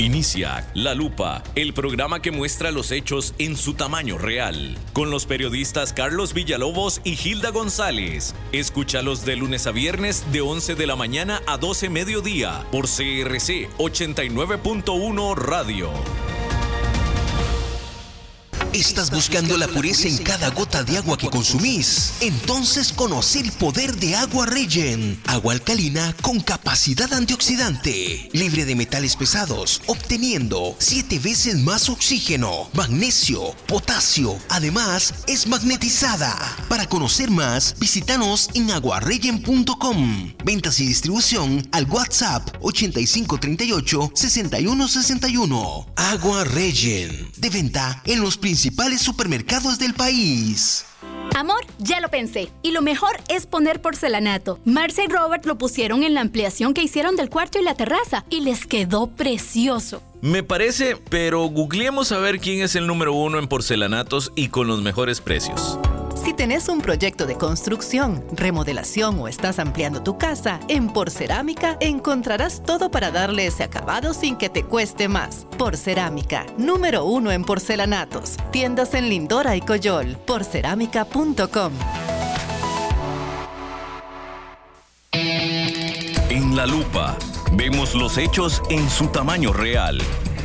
Inicia La Lupa, el programa que muestra los hechos en su tamaño real, con los periodistas Carlos Villalobos y Hilda González. Escúchalos de lunes a viernes de 11 de la mañana a 12 mediodía por CRC 89.1 Radio. ¿Estás buscando la pureza en cada gota de agua que consumís? Entonces conoce el poder de Agua Regen. Agua alcalina con capacidad antioxidante, libre de metales pesados, obteniendo 7 veces más oxígeno, magnesio, potasio. Además, es magnetizada. Para conocer más, visítanos en aguaregen.com. Ventas y distribución al WhatsApp 8538-6161. Agua Regen. De venta en los principales supermercados del país. Amor, ya lo pensé. Y lo mejor es poner porcelanato. Marcia y Robert lo pusieron en la ampliación que hicieron del cuarto y la terraza y les quedó precioso. Me parece, pero googleemos a ver quién es el número 1 en porcelanatos y con los mejores precios. Si tenés un proyecto de construcción, remodelación o estás ampliando tu casa, en Porcerámica encontrarás todo para darle ese acabado sin que te cueste más. Porcerámica, número 1 en porcelanatos. Tiendas en Lindora y Coyol. Porcerámica.com. En La Lupa, vemos los hechos en su tamaño real.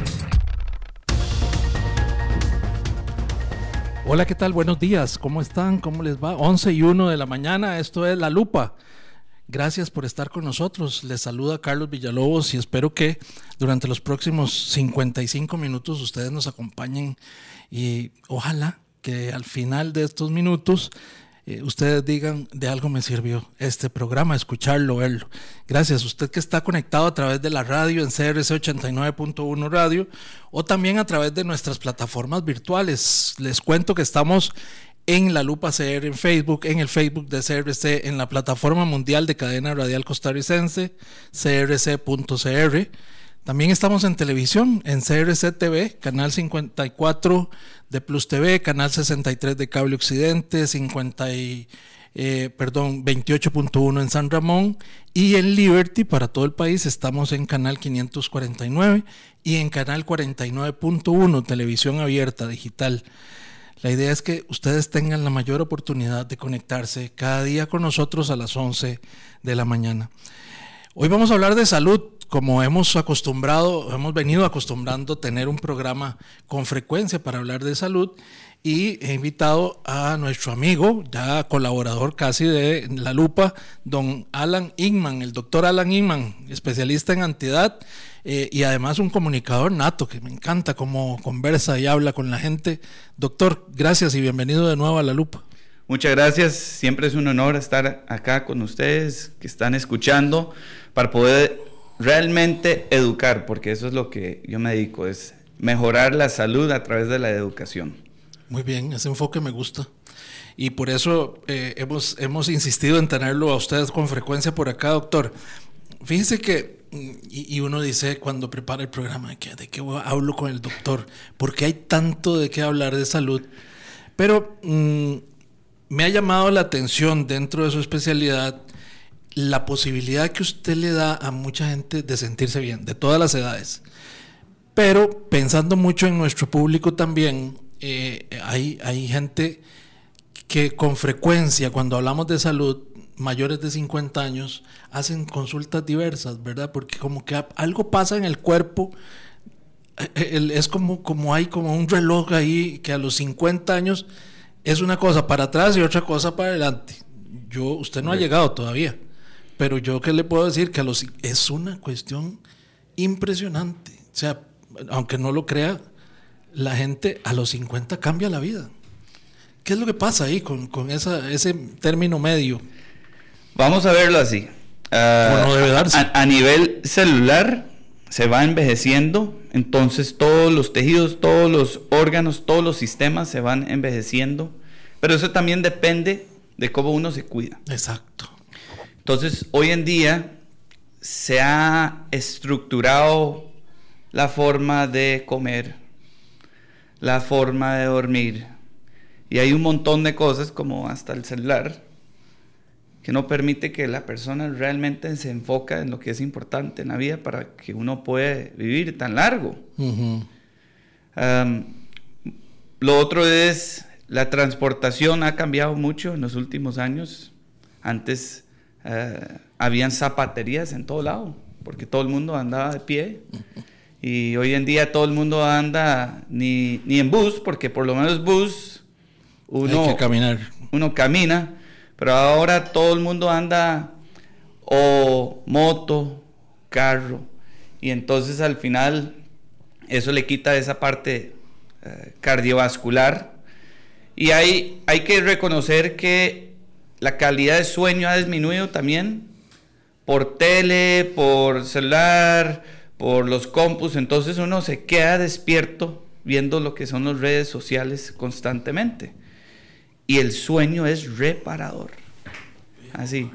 Hola, ¿qué tal? Buenos días. ¿Cómo están? ¿Cómo les va? 11:01 de la mañana. Esto es La Lupa. Gracias por estar con nosotros. Les saluda Carlos Villalobos y espero que durante los próximos 55 minutos ustedes nos acompañen y ojalá que al final de estos minutos ustedes digan, de algo me sirvió este programa, escucharlo, verlo. Gracias. Usted que está conectado a través de la radio en CRC 89.1 Radio o también a través de nuestras plataformas virtuales. Les cuento que estamos en La Lupa CR en Facebook, en el Facebook de CRC, en la plataforma mundial de cadena radial costarricense, crc.cr. También estamos en televisión, en CRC TV, canal 54 de Plus TV, canal 63 de Cable Occidente, 28.1 en San Ramón, y en Liberty para todo el país estamos en canal 549 y en canal 49.1, televisión abierta digital. La idea es que ustedes tengan la mayor oportunidad de conectarse cada día con nosotros a las 11 de la mañana. Hoy vamos a hablar de salud. Como hemos venido acostumbrando tener un programa con frecuencia para hablar de salud, y he invitado a nuestro amigo, ya colaborador casi de La Lupa, don Alan Inman, el doctor Alan Inman, especialista en antiedad y además un comunicador nato, que me encanta cómo conversa y habla con la gente. Doctor, gracias y bienvenido de nuevo a La Lupa. Muchas gracias, siempre es un honor estar acá con ustedes que están escuchando para poder realmente educar, porque eso es lo que yo me dedico, es mejorar la salud a través de la educación. Muy bien, ese enfoque me gusta. Y por eso hemos insistido en tenerlo a ustedes con frecuencia por acá, doctor. Fíjese que, y uno dice cuando prepara el programa, ¿de qué hablo con el doctor? Porque hay tanto de qué hablar de salud. Pero me ha llamado la atención dentro de su especialidad la posibilidad que usted le da a mucha gente de sentirse bien, de todas las edades. Pero pensando mucho en nuestro público también, hay gente que con frecuencia, cuando hablamos de salud, mayores de 50 años, hacen consultas diversas, ¿verdad? Porque como que algo pasa en el cuerpo, es como hay como un reloj ahí que a los 50 años es una cosa para atrás y otra cosa para adelante. Usted no ha llegado todavía. Pero yo qué le puedo decir, que es una cuestión impresionante. O sea, aunque no lo crea, la gente a los 50 cambia la vida. ¿Qué es lo que pasa ahí con ese término medio? Vamos a verlo así. No debe darse. A nivel celular se va envejeciendo, entonces todos los tejidos, todos los órganos, todos los sistemas se van envejeciendo. Pero eso también depende de cómo uno se cuida. Exacto. Entonces, hoy en día se ha estructurado la forma de comer, la forma de dormir, y hay un montón de cosas, como hasta el celular, que no permite que la persona realmente se enfoque en lo que es importante en la vida para que uno pueda vivir tan largo. Uh-huh. Lo otro es, la transportación ha cambiado mucho en los últimos años. Antes habían zapaterías en todo lado, porque todo el mundo andaba de pie. Y hoy en día todo el mundo anda ni en bus, porque por lo menos bus uno, hay que caminar. Uno camina, pero ahora todo el mundo anda o moto, carro, y entonces al final eso le quita esa parte cardiovascular. Y hay que reconocer que la calidad de sueño ha disminuido también por tele, por celular, por los compus. Entonces uno se queda despierto viendo lo que son las redes sociales constantemente. Y el sueño es reparador. Así.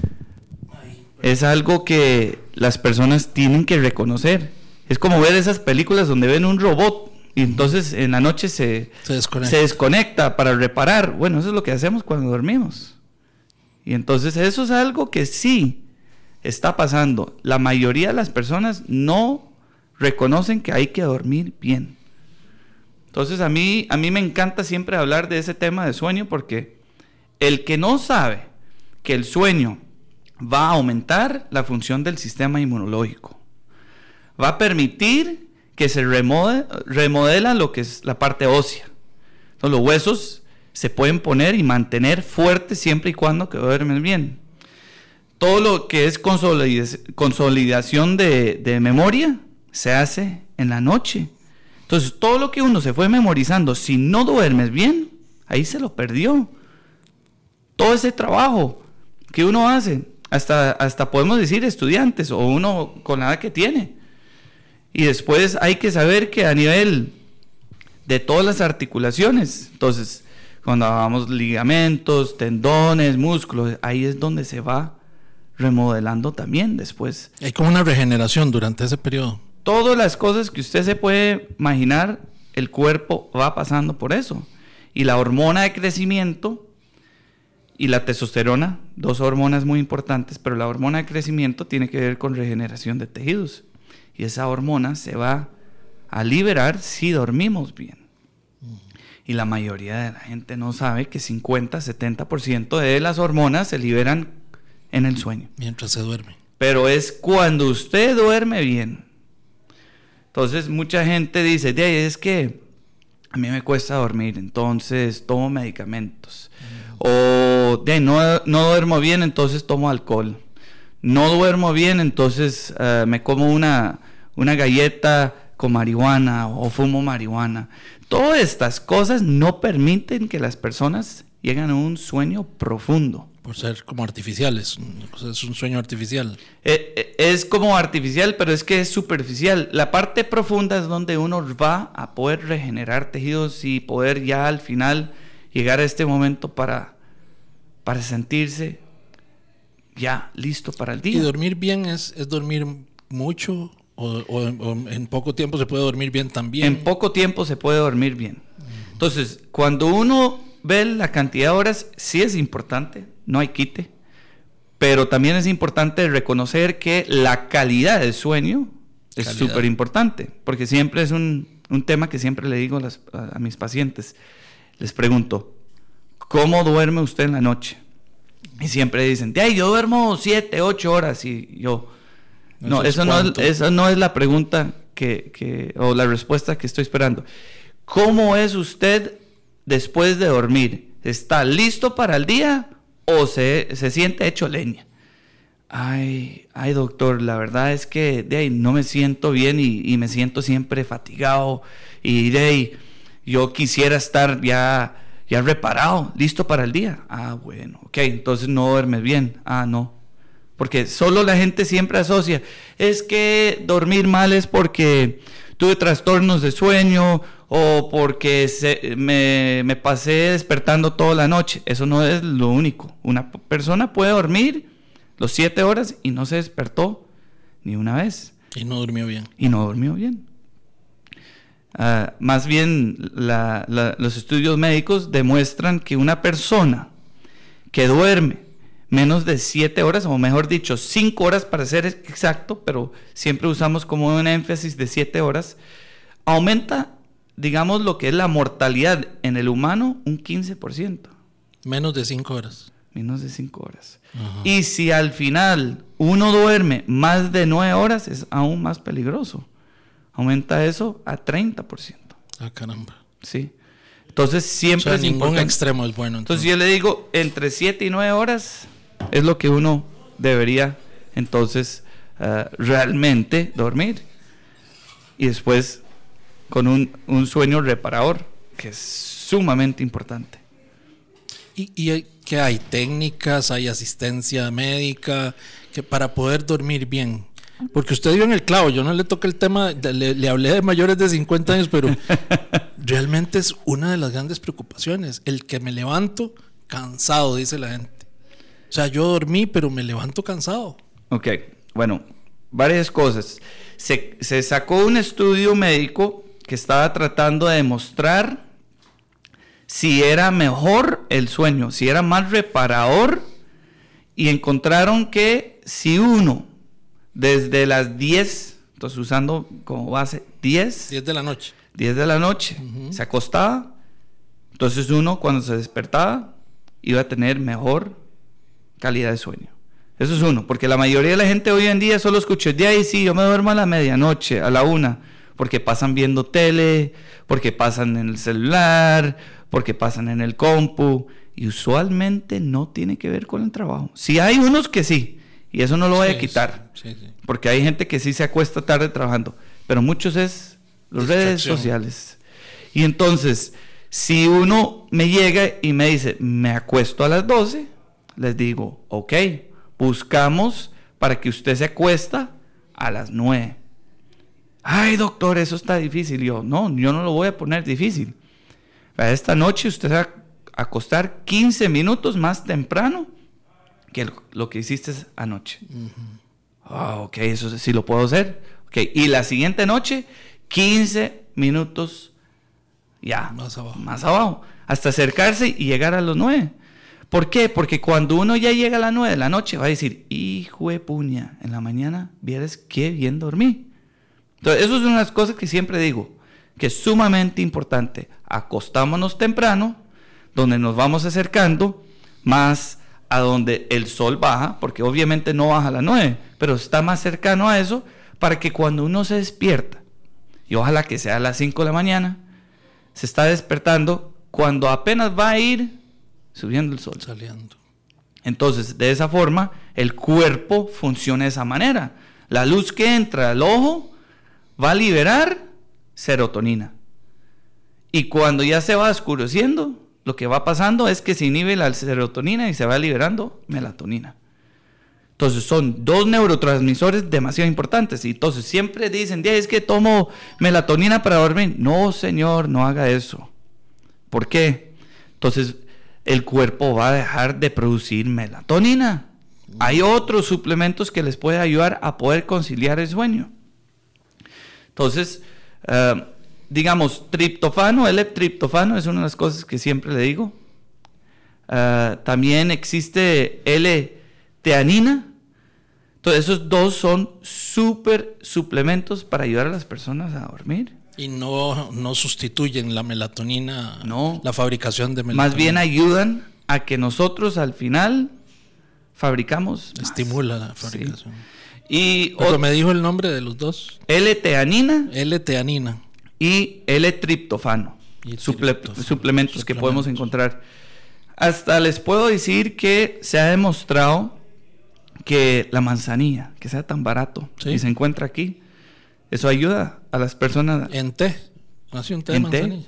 Es algo que las personas tienen que reconocer. Es como ver esas películas donde ven un robot y entonces en la noche se desconecta para reparar. Bueno, eso es lo que hacemos cuando dormimos. Y entonces eso es algo que sí está pasando. La mayoría de las personas no reconocen que hay que dormir bien. Entonces a mí me encanta siempre hablar de ese tema de sueño, porque el que no sabe que el sueño va a aumentar la función del sistema inmunológico, va a permitir que se remodela lo que es la parte ósea. Entonces los huesos se pueden poner y mantener fuertes siempre y cuando que duermen bien. Todo lo que es consolidación de memoria se hace en la noche. Entonces todo lo que uno se fue memorizando, si no duermes bien, ahí se lo perdió. Todo ese trabajo que uno hace, hasta podemos decir estudiantes o uno con la edad que tiene. Y después hay que saber que a nivel de todas las articulaciones, entonces cuando hablamos ligamentos, tendones, músculos, ahí es donde se va remodelando también después. Hay como una regeneración durante ese periodo. Todas las cosas que usted se puede imaginar, el cuerpo va pasando por eso. Y la hormona de crecimiento y la testosterona, dos hormonas muy importantes, pero la hormona de crecimiento tiene que ver con regeneración de tejidos. Y esa hormona se va a liberar si dormimos bien. Y la mayoría de la gente no sabe que 50-70% de las hormonas se liberan en el sueño. Mientras se duerme. Pero es cuando usted duerme bien. Entonces mucha gente dice, es que a mí me cuesta dormir, entonces tomo medicamentos. O no duermo bien, entonces tomo alcohol. No duermo bien, entonces me como una galleta con marihuana o fumo marihuana. Todas estas cosas no permiten que las personas lleguen a un sueño profundo. Por ser como artificiales, es un sueño artificial. Es como artificial, pero es que es superficial. La parte profunda es donde uno va a poder regenerar tejidos y poder ya al final llegar a este momento para sentirse ya listo para el día. ¿Y dormir bien es dormir mucho o en poco tiempo se puede dormir bien también? En poco tiempo se puede dormir bien. Entonces, cuando uno ve la cantidad de horas, sí es importante, no hay quite, pero también es importante reconocer que la calidad del sueño es súper importante, porque siempre es un tema que siempre le digo a mis pacientes. Les pregunto, ¿cómo duerme usted en la noche? Y siempre dicen, yo duermo 7, 8 horas, y yo... No, esa no es la pregunta o la respuesta que estoy esperando. ¿Cómo es usted después de dormir? ¿Está listo para el día o se siente hecho leña? Ay, doctor, la verdad es que no me siento bien y me siento siempre fatigado y yo quisiera estar ya reparado, listo para el día. Bueno, ok, entonces no duermes bien. No. Porque solo la gente siempre asocia, es que dormir mal es porque tuve trastornos de sueño o porque me pasé despertando toda la noche. Eso no es lo único. Una persona puede dormir los 7 horas y no se despertó ni una vez. Y no durmió bien. Más bien los estudios médicos demuestran que una persona que duerme menos de 7 horas, o mejor dicho, 5 horas para ser exacto, pero siempre usamos como un énfasis de 7 horas, aumenta, digamos, lo que es la mortalidad en el humano un 15%. Menos de 5 horas. Menos de 5 horas. Ajá. Y si al final uno duerme más de 9 horas, es aún más peligroso. Aumenta eso a 30%. Ah, caramba. Sí. Entonces siempre, o sea, es ningún importante. Extremo es bueno. Entonces yo le digo, entre 7 y 9 horas es lo que uno debería entonces realmente dormir. Y después con un sueño reparador, que es sumamente importante. ¿Y qué hay? ¿Técnicas? ¿Hay asistencia médica que para poder dormir bien? Porque usted dio en el clavo, yo no le toqué el tema, le hablé de mayores de 50 años, pero realmente es una de las grandes preocupaciones, el que me levanto cansado, dice la gente. O sea, yo dormí, pero me levanto cansado. Ok, bueno, varias cosas. Se sacó un estudio médico que estaba tratando de demostrar si era mejor el sueño, si era más reparador, y encontraron que si uno desde las 10, entonces usando como base 10 de la noche, 10 de la noche, se acostaba, entonces uno cuando se despertaba iba a tener mejor calidad de sueño. Eso es uno, porque la mayoría de la gente hoy en día solo escucha, de ahí sí, yo me duermo a la medianoche, a la 1, porque pasan viendo tele, porque pasan en el celular, porque pasan en el compu, y usualmente no tiene que ver con el trabajo. Sí hay unos que sí, y eso no lo voy a quitar, sí. Porque hay gente que sí se acuesta tarde trabajando, pero muchos es las redes sociales. Y entonces, si uno me llega y me dice, me acuesto a las 12, les digo, ok, buscamos para que usted se acuesta a las 9. Ay, doctor, eso está difícil. Yo no lo voy a poner difícil. Esta noche usted va a acostar 15 minutos más temprano que lo que hiciste anoche. Ok, eso sí lo puedo hacer. Okay. Y la siguiente noche, 15 minutos ya más abajo, hasta acercarse y llegar a los 9. ¿Por qué? Porque cuando uno ya llega a las 9 de la noche va a decir, hijo de puña, en la mañana vieras qué bien dormí. Entonces, eso es una de las cosas que siempre digo, que es sumamente importante. Acostámonos temprano, donde nos vamos acercando más a donde el sol baja, porque obviamente no baja a las 9, pero está más cercano a eso, para que cuando uno se despierta, y ojalá que sea a las 5 de la mañana, se está despertando cuando apenas va a ir subiendo el sol. Saliendo. Entonces, de esa forma, el cuerpo funciona de esa manera. La luz que entra al ojo va a liberar serotonina. Y cuando ya se va oscureciendo, lo que va pasando es que se inhibe la serotonina y se va liberando melatonina. Entonces son dos neurotransmisores demasiado importantes. Y entonces siempre dicen, es que tomo melatonina para dormir. No, señor, no haga eso. ¿Por qué? Entonces el cuerpo va a dejar de producir melatonina. Hay otros suplementos que les pueden ayudar a poder conciliar el sueño. Entonces, digamos, triptofano, L-triptofano es una de las cosas que siempre le digo. También existe L-teanina. Entonces, esos dos son súper suplementos para ayudar a las personas a dormir. Y no sustituyen la melatonina, no, la fabricación de melatonina. Más bien ayudan a que nosotros al final fabricamos más. Estimula la fabricación. Sí. Pero me dijo el nombre de los dos. L-teanina. L-teanina. Y L-triptofano. Suplementos que podemos encontrar. Hasta les puedo decir que se ha demostrado que la manzanilla, que sea tan barato, y se encuentra aquí, eso ayuda a las personas. En té. Hace un té de manzanilla.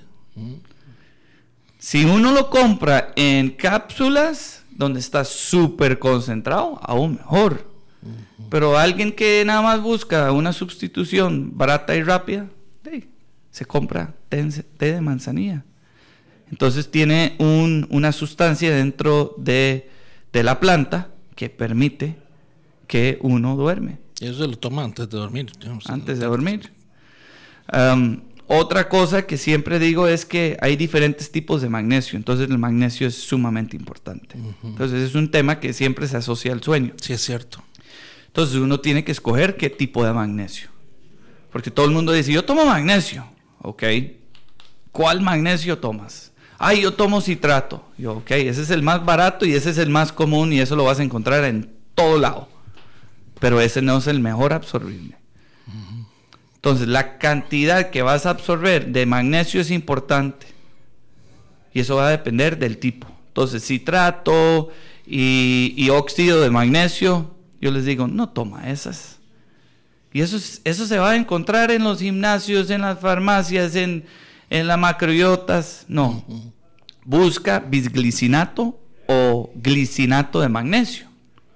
Si uno lo compra en cápsulas, donde está súper concentrado, aún mejor. Pero alguien que nada más busca una sustitución barata y rápida, se compra té de manzanilla. Entonces tiene una sustancia dentro de la planta que permite que uno duerme. Y eso se lo toma antes de dormir. Antes de dormir. Otra cosa que siempre digo es que hay diferentes tipos de magnesio, entonces el magnesio es sumamente importante. Entonces es un tema que siempre se asocia al sueño. Sí, es cierto. Entonces uno tiene que escoger qué tipo de magnesio. Porque todo el mundo dice, yo tomo magnesio. Ok. ¿Cuál magnesio tomas? Ay, yo tomo citrato. Yo, ok, ese es el más barato y ese es el más común y eso lo vas a encontrar en todo lado. Pero ese no es el mejor absorbible. Entonces, la cantidad que vas a absorber de magnesio es importante. Y eso va a depender del tipo. Entonces, citrato y óxido de magnesio, yo les digo, no toma esas. Y eso se va a encontrar en los gimnasios, en las farmacias, en las macroiotas. No. Busca bisglicinato o glicinato de magnesio.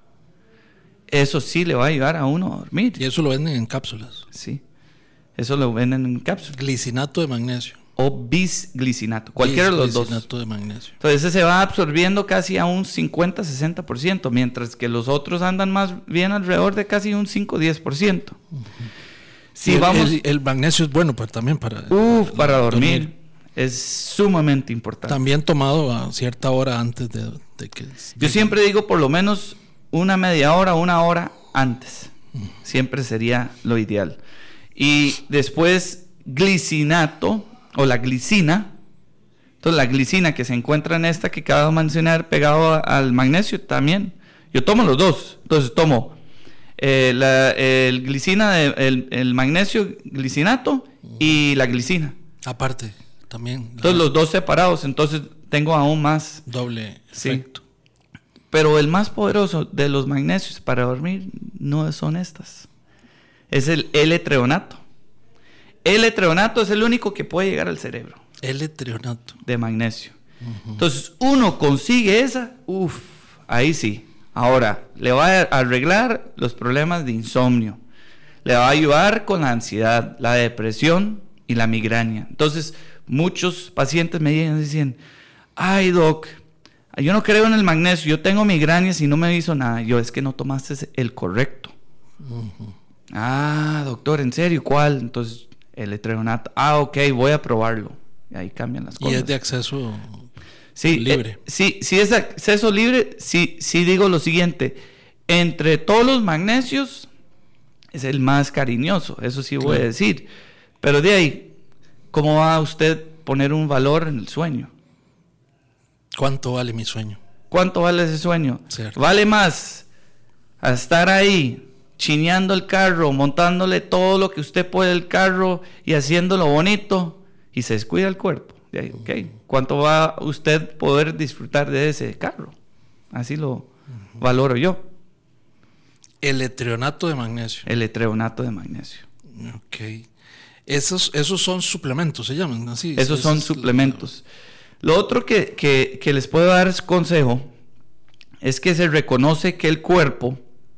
Eso sí le va a ayudar a uno a dormir. Y eso lo venden en cápsulas. Sí. Eso lo venden en cápsulas. Glicinato de magnesio. O bisglicinato. Cualquiera de los dos. Glicinato de magnesio. Entonces ese se va absorbiendo casi a un 50-60%, mientras que los otros andan más bien alrededor de casi un 5-10%. Si vamos, el magnesio es bueno también para dormir. Es sumamente importante. También tomado a cierta hora antes de que... Yo siempre digo por lo menos una media hora, 1 hora antes. Siempre sería lo ideal. Y después glicinato o la glicina. Entonces la glicina que se encuentra en esta que acabo de mencionar pegado al magnesio también. Yo tomo los dos. Entonces tomo el glicina, el magnesio glicinato y la glicina. Aparte, también. Entonces los dos separados, entonces tengo aún más. Doble efecto. Sí. Pero el más poderoso de los magnesios para dormir no son estas. Es el L-treonato. L-treonato es el único que puede llegar al cerebro. L-treonato. De magnesio. Entonces uno consigue esa, ahí sí. Ahora, le va a arreglar los problemas de insomnio. Le va a ayudar con la ansiedad, la depresión y la migraña. Entonces, muchos pacientes me dicen, ay doc, yo no creo en el magnesio, yo tengo migrañas y no me hizo nada. Yo, es que no tomaste el correcto. Ah, doctor, ¿en serio? ¿Cuál? Entonces, el L-treonato. Ah, ok, voy a probarlo. Y ahí cambian las cosas. Y es de acceso sí, libre. Sí, es acceso libre. Sí digo lo siguiente. Entre todos los magnesios, es el más cariñoso. Eso sí voy a decir. Pero de ahí, ¿cómo va a usted poner un valor en el sueño? ¿Cuánto vale mi sueño? ¿Cuánto vale ese sueño? Cierto. Vale más a estar ahí chineando el carro, montándole todo lo que usted puede el carro y haciéndolo bonito y se descuida el cuerpo. De ahí, okay. ¿Cuánto va usted poder disfrutar de ese carro? Así lo valoro yo. L-treonato de magnesio. L-treonato de magnesio. Ok. Esos son suplementos, se llaman así. Esos son suplementos. Lo otro que les puedo dar es consejo es que se reconoce que el cuerpo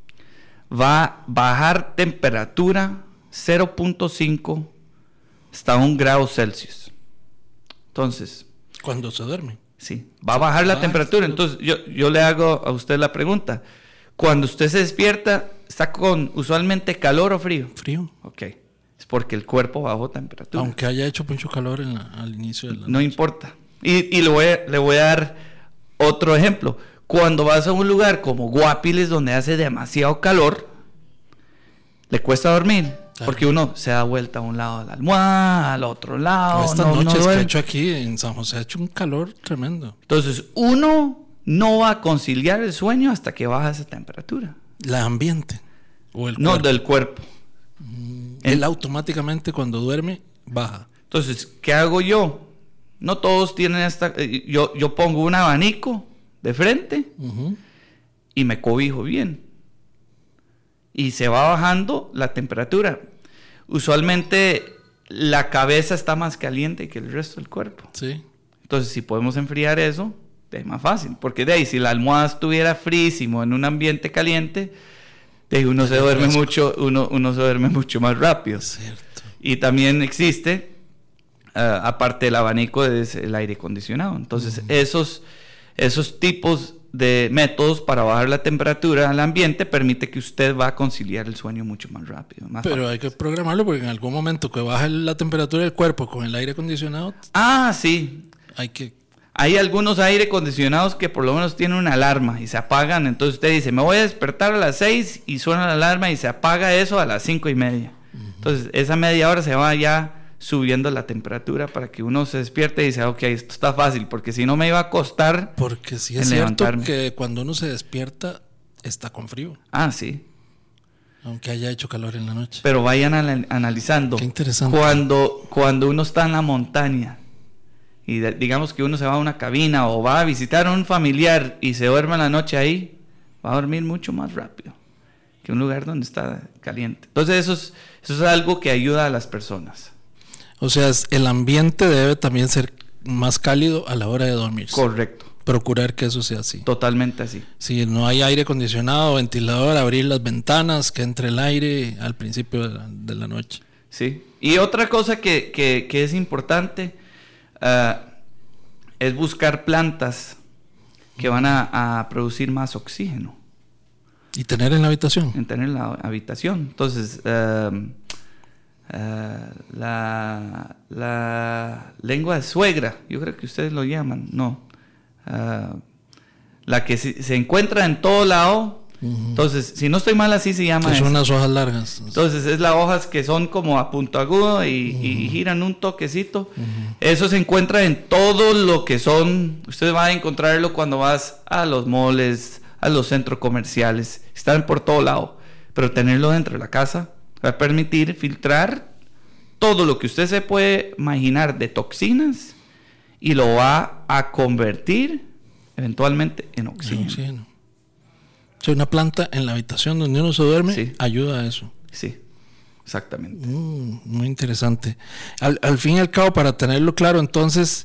va a bajar temperatura 0.5 hasta 1 grado Celsius. Entonces, cuando se duerme. Sí, va a bajar la temperatura. Entonces, yo le hago a usted la pregunta. Cuando usted se despierta, ¿está con usualmente calor o frío? Frío. Ok. Es porque el cuerpo bajó temperatura. Aunque haya hecho mucho calor al inicio de la No noche. importa. Y le voy a dar otro ejemplo. Cuando vas a un lugar como Guapiles, donde hace demasiado calor, le cuesta dormir. Claro. Porque uno se da vuelta a un lado de la almohada, al otro lado. Estas noches que he hecho aquí en San José, ha hecho un calor tremendo. Entonces, uno no va a conciliar el sueño hasta que baja esa temperatura. ¿La ambiente? ¿O el no, cuerpo? Del cuerpo. Él automáticamente cuando duerme, baja. Entonces, ¿qué hago yo? No todos tienen esta... Yo pongo un abanico de frente y me cobijo bien. Y se va bajando la temperatura. Usualmente la cabeza está más caliente que el resto del cuerpo. Sí. Entonces, si podemos enfriar eso, es más fácil. Porque de ahí, si la almohada estuviera frísimo en un ambiente caliente, de ahí uno se duerme mucho, uno se duerme mucho más rápido. Cierto. Y también existe, aparte del abanico, es el aire acondicionado. Entonces, esos tipos de métodos para bajar la temperatura al ambiente permite que usted va a conciliar el sueño mucho más rápido. Pero hay que programarlo porque en algún momento que baje la temperatura del cuerpo con el aire acondicionado. Sí. Hay algunos aire acondicionados que por lo menos tienen una alarma y se apagan. Entonces usted dice, me voy a despertar a las 6 y suena la alarma y se apaga eso a las 5:30. Entonces esa media hora se va ya subiendo la temperatura para que uno se despierte y dice, ok, esto está fácil, porque si no me iba a costar. Porque sí es cierto que cuando uno se despierta está con frío. Sí. Aunque haya hecho calor en la noche. Pero vayan analizando. Qué interesante. Cuando uno está en la montaña y digamos que uno se va a una cabina o va a visitar a un familiar y se duerme en la noche ahí, va a dormir mucho más rápido que un lugar donde está caliente. Entonces eso es algo que ayuda a las personas. O sea, el ambiente debe también ser más cálido a la hora de dormir. Correcto. Procurar que eso sea así. Totalmente así. Si no hay aire acondicionado o ventilador, abrir las ventanas, que entre el aire al principio de la noche. Sí. Y otra cosa que es importante es buscar plantas que van a producir más oxígeno. Y tener en la habitación. En la habitación. Entonces, la lengua de suegra, yo creo que ustedes lo llaman, la que se encuentra en todo lado. Entonces, si no estoy mal, así se llama. Son unas hojas largas. Entonces, es las hojas que son como a punto agudo y giran un toquecito. Eso se encuentra en todo lo que son. Usted va a encontrarlo cuando vas a los moles, a los centros comerciales. Están por todo lado. Pero tenerlo dentro de la casa va a permitir filtrar todo lo que usted se puede imaginar de toxinas y lo va a convertir eventualmente en oxígeno. O sea, una planta en la habitación donde uno se duerme ayuda a eso. Sí, exactamente. Muy interesante. Al fin y al cabo, para tenerlo claro, entonces,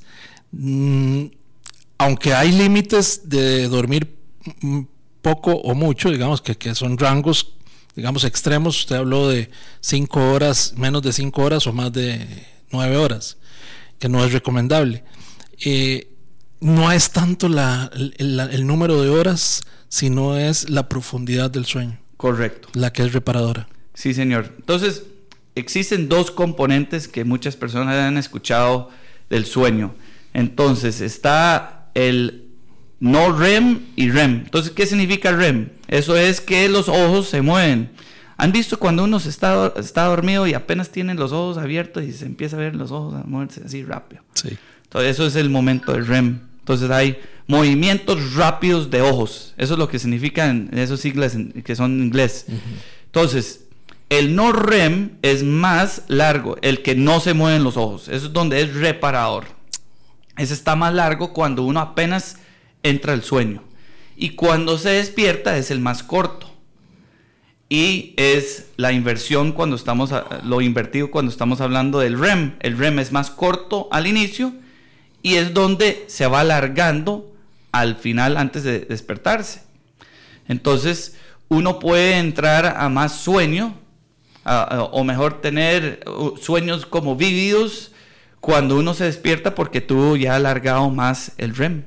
aunque hay límites de dormir poco o mucho, digamos que son rangos, digamos, extremos. Usted habló de 5 horas, menos de 5 horas o más de 9 horas, que no es recomendable. No es tanto el número de horas, sino es la profundidad del sueño. Correcto. La que es reparadora. Sí, señor. Entonces, existen 2 componentes que muchas personas han escuchado del sueño. Entonces, está el no REM y REM. Entonces, ¿qué significa REM? Eso es que los ojos se mueven. ¿Han visto cuando uno está dormido y apenas tiene los ojos abiertos y se empieza a ver los ojos a moverse así rápido? Sí. Entonces, eso es el momento del REM. Entonces, hay movimientos rápidos de ojos. Eso es lo que significan esos siglas que son en inglés. Entonces, el no REM es más largo, el que no se mueven los ojos. Eso es donde es reparador. Ese está más largo cuando uno apenas entra al sueño. Y cuando se despierta es el más corto. Y es la inversión lo invertido cuando estamos hablando del REM. El REM es más corto al inicio y es donde se va alargando al final antes de despertarse. Entonces uno puede entrar a más sueño, o mejor tener sueños como vívidos cuando uno se despierta porque tuvo ya alargado más el REM.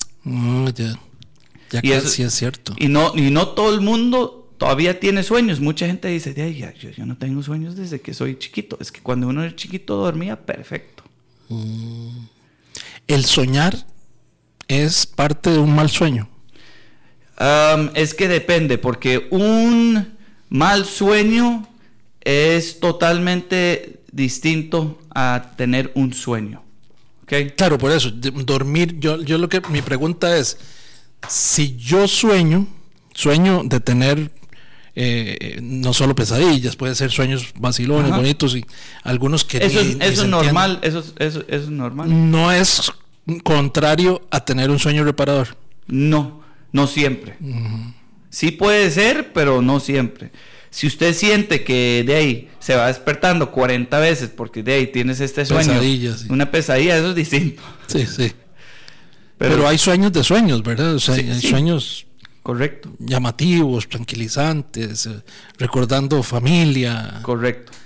Ya casi sí es cierto. Y no todo el mundo todavía tiene sueños. Mucha gente dice, yo no tengo sueños desde que soy chiquito. Es que cuando uno es chiquito dormía perfecto. ¿El soñar es parte de un mal sueño? Es que depende, porque un mal sueño es totalmente distinto a tener un sueño. ¿Okay? Claro, por eso, dormir, mi pregunta es, si yo sueño de tener no solo pesadillas, puede ser sueños vacilones, bonitos, y algunos que eso es normal, eso es normal. No es contrario a tener un sueño reparador. No siempre. Sí puede ser, pero no siempre. Si usted siente que de ahí se va despertando 40 veces porque de ahí tienes este sueño, una pesadilla, eso es distinto. Sí. Pero hay sueños de sueños, ¿verdad? O sea, hay sueños correcto, llamativos, tranquilizantes, recordando familia. Correcto.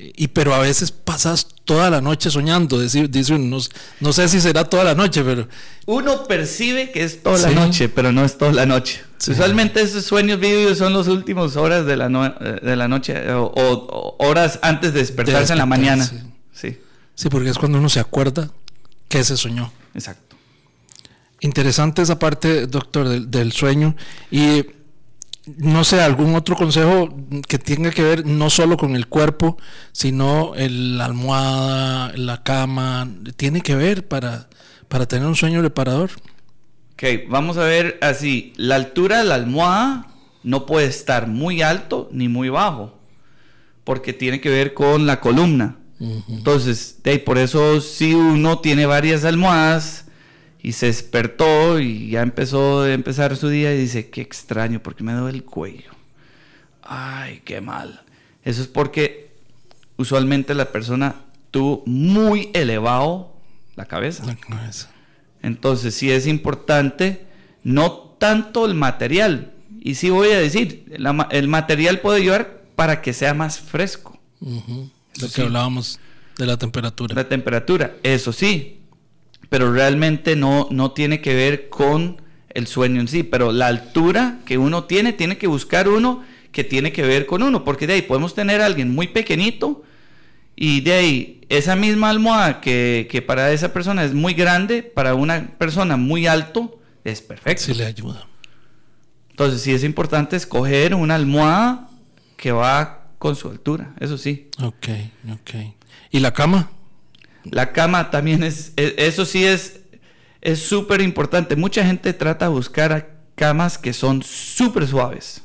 pero a veces pasas toda la noche soñando, dice uno, no sé si será toda la noche, pero... Uno percibe que es toda la noche, pero no es toda la noche. Sí. Usualmente esos sueños vívidos son las últimas horas de la noche o horas antes de despertarse en la mañana. Sí, porque es cuando uno se acuerda que se soñó. Exacto. Interesante esa parte, doctor, del sueño. Y no sé, algún otro consejo que tenga que ver no solo con el cuerpo, sino la almohada, la cama, tiene que ver para tener un sueño reparador. Ok, vamos a ver así. La altura de la almohada no puede estar muy alto ni muy bajo, porque tiene que ver con la columna. Entonces, por eso si uno tiene varias almohadas y se despertó y ya empezó a empezar su día y dice, qué extraño, porque me duele el cuello. Ay, qué mal. Eso es porque usualmente la persona tuvo muy elevado la cabeza. Entonces, sí es importante, no tanto el material. Y sí voy a decir, el material puede ayudar para que sea más fresco. Lo que hablábamos de la temperatura. La temperatura, eso sí. Pero realmente no tiene que ver con el sueño en sí, pero la altura que uno tiene que buscar uno que tiene que ver con uno, porque de ahí podemos tener a alguien muy pequeñito y de ahí esa misma almohada que para esa persona es muy grande, para una persona muy alto es perfecto. Sí le ayuda. Entonces sí es importante escoger una almohada que va con su altura, eso sí. Ok. ¿Y la cama? La cama también eso sí es súper importante. Mucha gente trata de buscar camas que son súper suaves.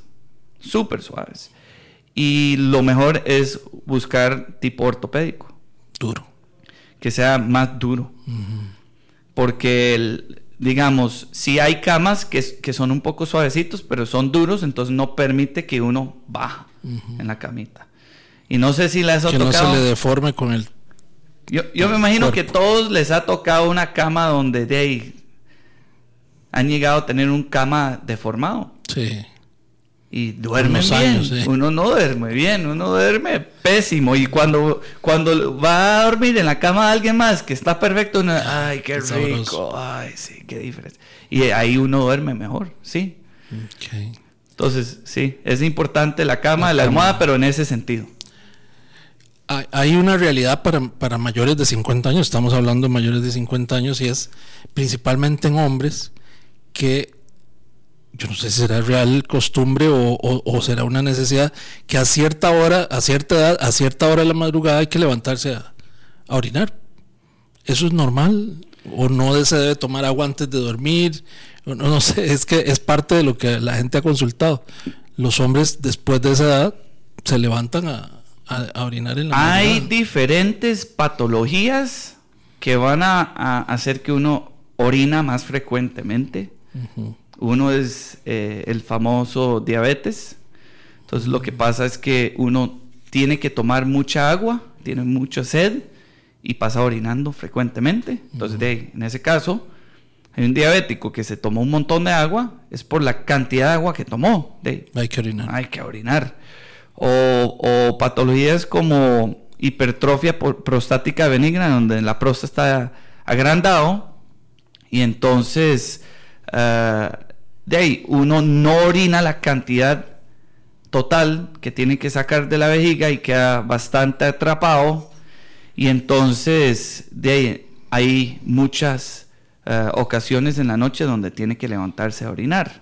Y lo mejor es buscar tipo ortopédico. Duro. Que sea más duro. Porque, digamos, si hay camas que son un poco suavecitos, pero son duros, entonces no permite que uno baje en la camita. Y no sé si les ha tocado... Que no se le deforme con el... Yo me imagino que todos les ha tocado una cama donde de ahí han llegado a tener un cama deformado. Sí. Y duermen bien. Años, sí. Uno no duerme bien, uno duerme pésimo. Y cuando va a dormir en la cama de alguien más que está perfecto, uno, ay, qué rico. Sabroso. Ay, sí, qué diferencia. Y ahí uno duerme mejor, sí. Okay. Entonces, sí, es importante la cama, la almohada, pero en ese sentido. Hay una realidad para mayores de 50 años, estamos hablando de mayores de 50 años, y es principalmente en hombres que, yo no sé si será real costumbre o será una necesidad, que a cierta hora, a cierta edad, a cierta hora de la madrugada hay que levantarse a orinar. ¿Eso es normal? ¿O no se debe tomar agua antes de dormir? No sé, es que es parte de lo que la gente ha consultado. Los hombres después de esa edad se levantan a orinar en la madrugada. Hay diferentes patologías que van a hacer que uno orina más frecuentemente. Uno es el famoso diabetes. Entonces lo que pasa es que uno tiene que tomar mucha agua, tiene mucha sed y pasa orinando frecuentemente. Entonces en ese caso hay un diabético que se tomó un montón de agua, es por la cantidad de agua que tomó. Hay que orinar. O patologías como hipertrofia prostática benigna, donde la próstata está agrandado y entonces de ahí uno no orina la cantidad total que tiene que sacar de la vejiga y queda bastante atrapado, y entonces de ahí hay muchas ocasiones en la noche donde tiene que levantarse a orinar,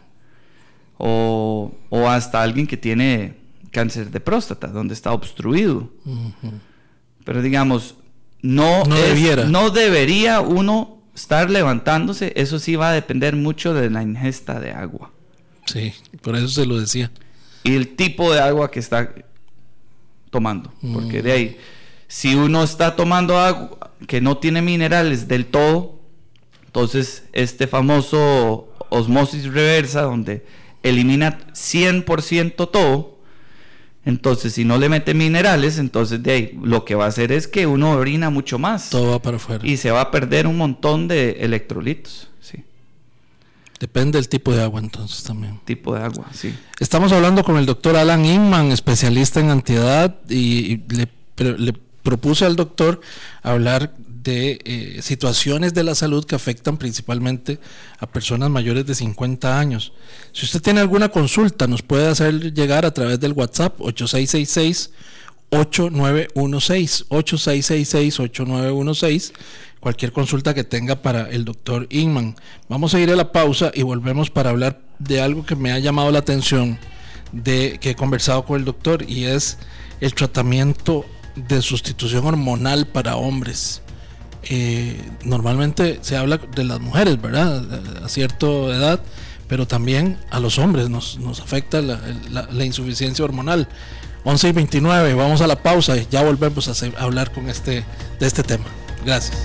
o hasta alguien que tiene cáncer de próstata, donde está obstruido. Pero digamos, no debería uno estar levantándose. Eso sí va a depender mucho de la ingesta de agua. Sí, por eso se lo decía. Y el tipo de agua que está tomando. Porque de ahí, si uno está tomando agua que no tiene minerales del todo, entonces este famoso osmosis reversa, donde elimina 100% todo. Entonces, si no le mete minerales, entonces de ahí lo que va a hacer es que uno orina mucho más. Todo va para afuera. Y se va a perder un montón de electrolitos, sí. Depende del tipo de agua, entonces también. Tipo de agua, sí. Estamos hablando con el doctor Alan Inman, especialista en antiedad, y le le propuse al doctor hablar de situaciones de la salud que afectan principalmente a personas mayores de 50 años. Si usted tiene alguna consulta, nos puede hacer llegar a través del WhatsApp 8666-8916, cualquier consulta que tenga para el doctor Inman. Vamos a ir a la pausa y volvemos para hablar de algo que me ha llamado la atención que he conversado con el doctor, y es el tratamiento de sustitución hormonal para hombres. Normalmente se habla de las mujeres, ¿verdad? A cierta edad, pero también a los hombres nos afecta la insuficiencia hormonal. 11:29, vamos a la pausa y ya volvemos a hablar de este tema. Gracias.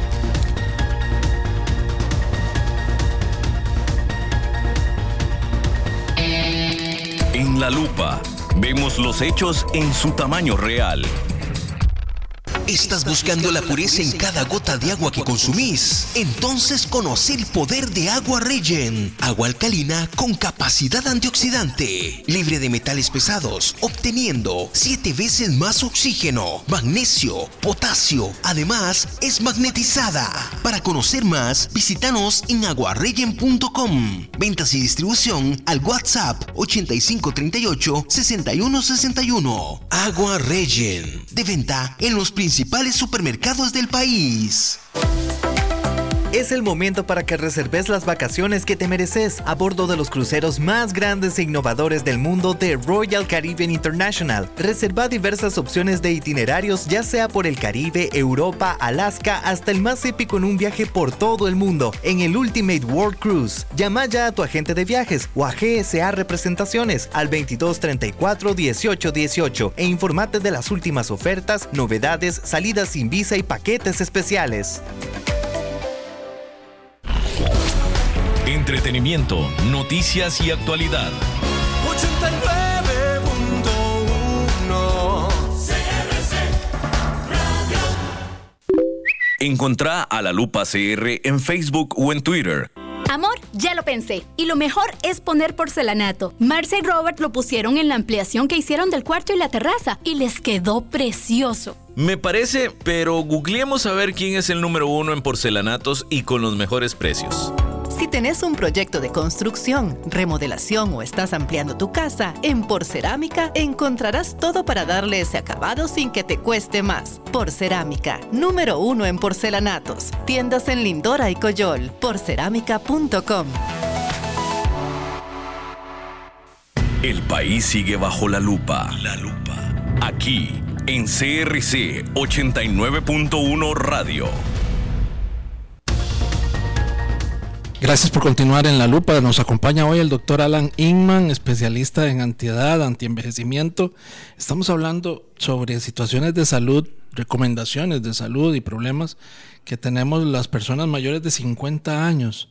En la lupa, vemos los hechos en su tamaño real. ¿Estás buscando la pureza en cada gota de agua que consumís? Entonces conoce el poder de Agua Regen. Agua alcalina con capacidad antioxidante, libre de metales pesados, obteniendo 7 veces más oxígeno, magnesio, potasio. Además, es magnetizada. Para conocer más, visítanos en aguaregen.com. Ventas y distribución al WhatsApp 8538-6161. Agua Regen, de venta en los principales supermercados del país. Es el momento para que reserves las vacaciones que te mereces a bordo de los cruceros más grandes e innovadores del mundo de Royal Caribbean International. Reserva diversas opciones de itinerarios, ya sea por el Caribe, Europa, Alaska, hasta el más épico en un viaje por todo el mundo en el Ultimate World Cruise. Llama ya a tu agente de viajes o a GSA Representaciones al 2234-1818 e infórmate de las últimas ofertas, novedades, salidas sin visa y paquetes especiales. Entretenimiento, noticias y actualidad. 89.1 CRC Radio. Encontrá a La Lupa CR en Facebook o en Twitter. Amor, ya lo pensé. Y lo mejor es poner porcelanato. Marcia y Robert lo pusieron en la ampliación que hicieron del cuarto y la terraza y les quedó precioso. Me parece, pero googleemos a ver quién es el número 1 en porcelanatos y con los mejores precios. Si tenés un proyecto de construcción, remodelación o estás ampliando tu casa, en Porcerámica encontrarás todo para darle ese acabado sin que te cueste más. Porcerámica, número 1 en porcelanatos. Tiendas en Lindora y Coyol. Porcerámica.com. El país sigue bajo la lupa. Aquí, en CRC 89.1 Radio. Gracias por continuar en La Lupa. Nos acompaña hoy el doctor Alan Inman, especialista en antiedad, antienvejecimiento. Estamos hablando sobre situaciones de salud, recomendaciones de salud y problemas que tenemos las personas mayores de 50 años.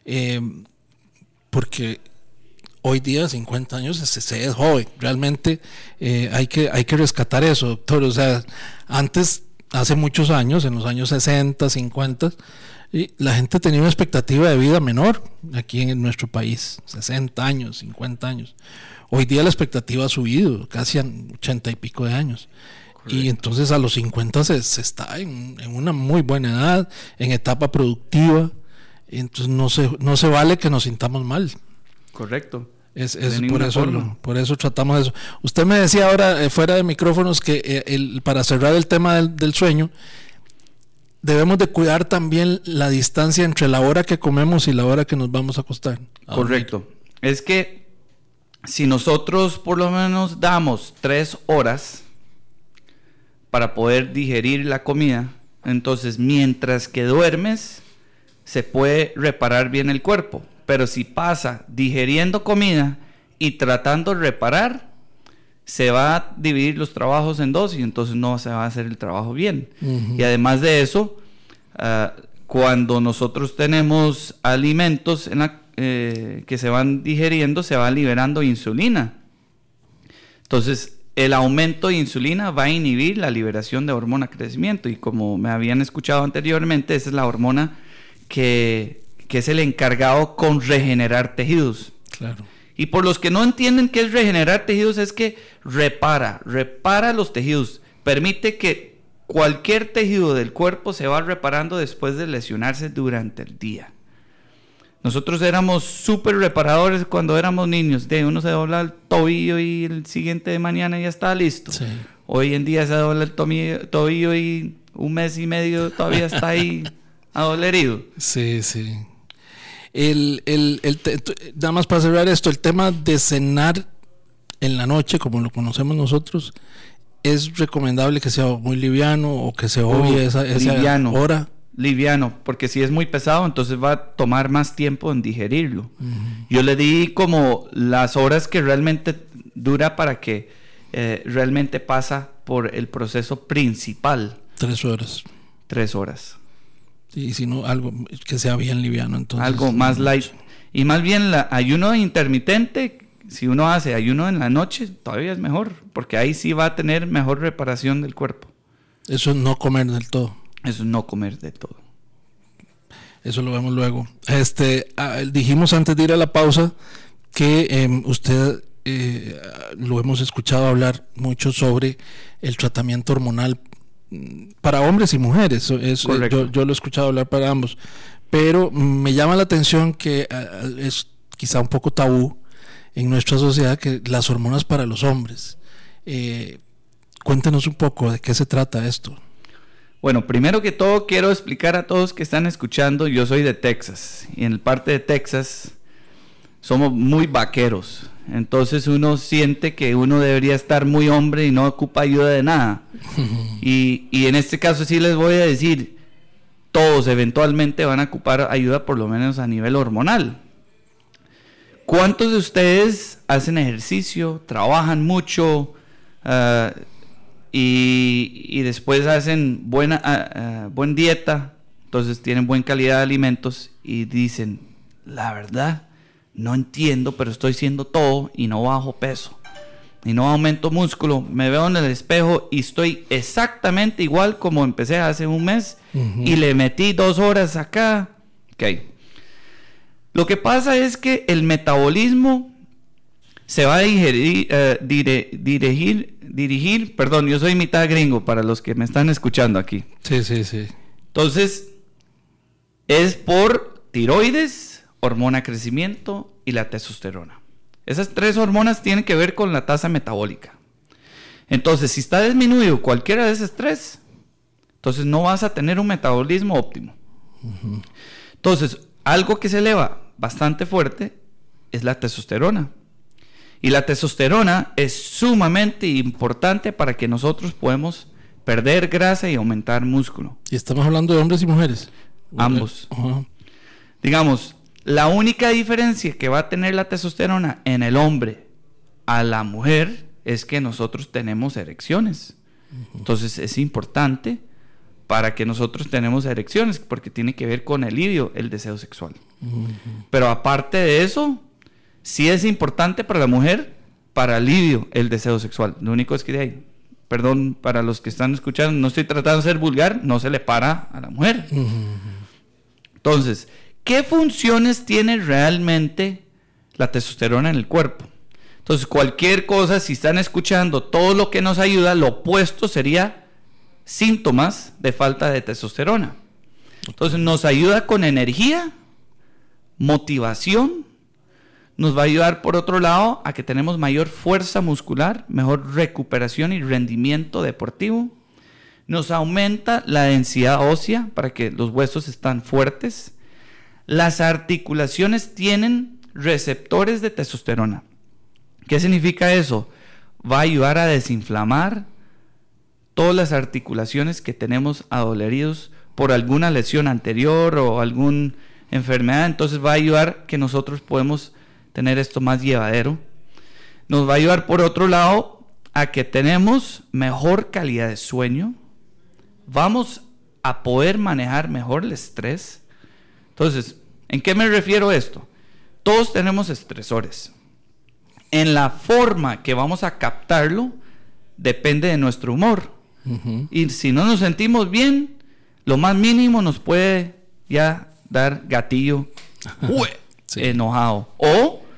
Porque hoy día 50 años se es joven. Realmente hay que rescatar eso, doctor. O sea, antes, hace muchos años, en los años 60, 50... y la gente tenía una expectativa de vida menor aquí en nuestro país, 60 años, 50 años. Hoy día la expectativa ha subido casi a 80 y pico de años. Correcto. Y entonces a los 50 se está en una muy buena edad, en etapa productiva. Entonces no se vale que nos sintamos mal. Correcto. Es por eso tratamos eso. Usted me decía ahora, fuera de micrófonos, que para cerrar el tema del sueño, debemos de cuidar también la distancia entre la hora que comemos y la hora que nos vamos a acostar. Correcto. Es que si nosotros por lo menos damos 3 horas para poder digerir la comida, entonces mientras que duermes se puede reparar bien el cuerpo. Pero si pasa digiriendo comida y tratando de reparar, se va a dividir los trabajos en 2 y entonces no se va a hacer el trabajo bien. Uh-huh. Y además de eso, cuando nosotros tenemos alimentos que se van digeriendo, se va liberando insulina. Entonces, el aumento de insulina va a inhibir la liberación de hormona crecimiento. Y como me habían escuchado anteriormente, esa es la hormona que es el encargado con regenerar tejidos. Claro. Y por los que no entienden qué es regenerar tejidos, es que repara los tejidos. permite que cualquier tejido del cuerpo se va reparando después de lesionarse durante el día. Nosotros éramos súper reparadores cuando éramos niños. Uno se dobla el tobillo y el siguiente de mañana ya está listo. Sí. Hoy en día se dobla el tobillo y un mes y medio todavía está ahí adolerido. Sí. Nada más para cerrar esto, el tema de cenar en la noche, como lo conocemos nosotros, ¿es recomendable que sea muy liviano o que se obvie esa hora? Liviano, porque si es muy pesado, entonces va a tomar más tiempo en digerirlo. Yo le di como las horas que realmente dura para que realmente pasa por el proceso principal. 3 horas. 3 horas. Y si no, algo que sea bien liviano, entonces. Algo más light. Y más bien el ayuno intermitente, si uno hace ayuno en la noche, todavía es mejor, porque ahí sí va a tener mejor reparación del cuerpo. Eso es no comer del todo. Eso es no comer de todo. Eso lo vemos luego. Dijimos antes de ir a la pausa que usted lo hemos escuchado hablar mucho sobre el tratamiento hormonal para hombres y mujeres. Yo lo he escuchado hablar para ambos, pero me llama la atención que es quizá un poco tabú en nuestra sociedad que las hormonas para los hombres. Cuéntenos un poco de qué se trata esto. Bueno, primero que todo quiero explicar a todos que están escuchando, yo soy de Texas y en el parte de Texas somos muy vaqueros, entonces uno siente que uno debería estar muy hombre y no ocupa ayuda de nada. Y en este caso sí les voy a decir, todos eventualmente van a ocupar ayuda por lo menos a nivel hormonal. ¿Cuántos de ustedes hacen ejercicio, trabajan mucho y después hacen buena dieta, entonces tienen buena calidad de alimentos y dicen, la verdad, no entiendo, pero estoy haciendo todo y no bajo peso y no aumento músculo, me veo en el espejo y estoy exactamente igual como empecé hace un mes y le metí 2 horas acá? Okay. Lo que pasa es que el metabolismo se va a dirigir, perdón, yo soy mitad gringo para los que me están escuchando aquí. Sí. Entonces, es por tiroides, hormona de crecimiento y la testosterona. Esas 3 hormonas tienen que ver con la tasa metabólica. Entonces, si está disminuido cualquiera de esas 3, entonces no vas a tener un metabolismo óptimo. Entonces, algo que se eleva bastante fuerte es la testosterona. Y la testosterona es sumamente importante para que nosotros podamos perder grasa y aumentar músculo. ¿Y estamos hablando de hombres y mujeres? Ambos. Digamos, la única diferencia que va a tener la testosterona en el hombre a la mujer es que nosotros tenemos erecciones. Entonces es importante para que nosotros tenemos erecciones, porque tiene que ver con el libido, el deseo sexual. Pero aparte de eso, sí es importante para la mujer, para el libido, el deseo sexual. Lo único es que, perdón para los que están escuchando, no estoy tratando de ser vulgar, no se le para a la mujer. Entonces, ¿qué funciones tiene realmente la testosterona en el cuerpo? Entonces, cualquier cosa, si están escuchando todo lo que nos ayuda, lo opuesto sería síntomas de falta de testosterona. Entonces, nos ayuda con energía, motivación, nos va a ayudar por otro lado a que tenemos mayor fuerza muscular, mejor recuperación y rendimiento deportivo. Nos aumenta la densidad ósea para que los huesos estén fuertes. Las articulaciones tienen receptores de testosterona. ¿Qué significa eso? Va a ayudar a desinflamar todas las articulaciones que tenemos adoleridos por alguna lesión anterior o alguna enfermedad. Entonces va a ayudar que nosotros podemos tener esto más llevadero. Nos va a ayudar por otro lado a que tenemos mejor calidad de sueño. Vamos a poder manejar mejor el estrés. Entonces, ¿en qué me refiero a esto? Todos tenemos estresores. En la forma que vamos a captarlo depende de nuestro humor. Y si no nos sentimos bien, lo más mínimo nos puede ya dar gatillo enojado. O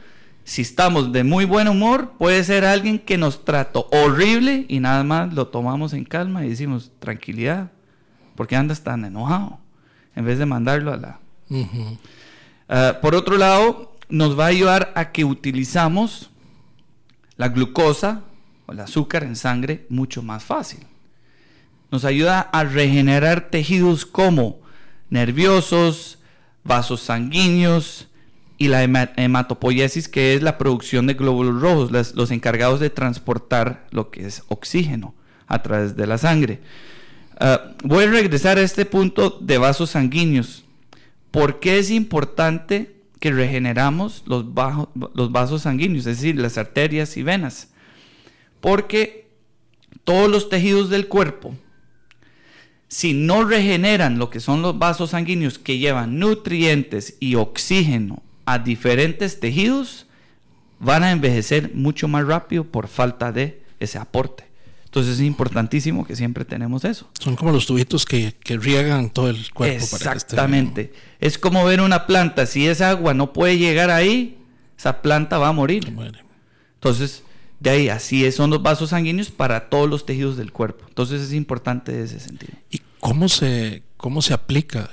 Si estamos de muy buen humor, puede ser alguien que nos trató horrible y nada más lo tomamos en calma y decimos, tranquilidad, ¿por qué andas tan enojado? En vez de mandarlo a la... por otro lado, nos va a ayudar a que utilizamos la glucosa o el azúcar en sangre mucho más fácil. Nos ayuda a regenerar tejidos como nerviosos, vasos sanguíneos y la hematopoiesis, que es la producción de glóbulos rojos, los encargados de transportar lo que es oxígeno a través de la sangre. Voy a regresar a este punto de vasos sanguíneos. ¿Por qué es importante que regeneramos los vasos sanguíneos, es decir, las arterias y venas? Porque todos los tejidos del cuerpo, si no regeneran lo que son los vasos sanguíneos que llevan nutrientes y oxígeno a diferentes tejidos, van a envejecer mucho más rápido por falta de ese aporte. Entonces es importantísimo que siempre tenemos eso. Son como los tubitos que riegan todo el cuerpo. Exactamente. Para que esté... Es como ver una planta. Si esa agua no puede llegar ahí, esa planta va a morir. Entonces, de ahí, son los vasos sanguíneos para todos los tejidos del cuerpo. Entonces es importante en ese sentido. ¿Y cómo se aplica?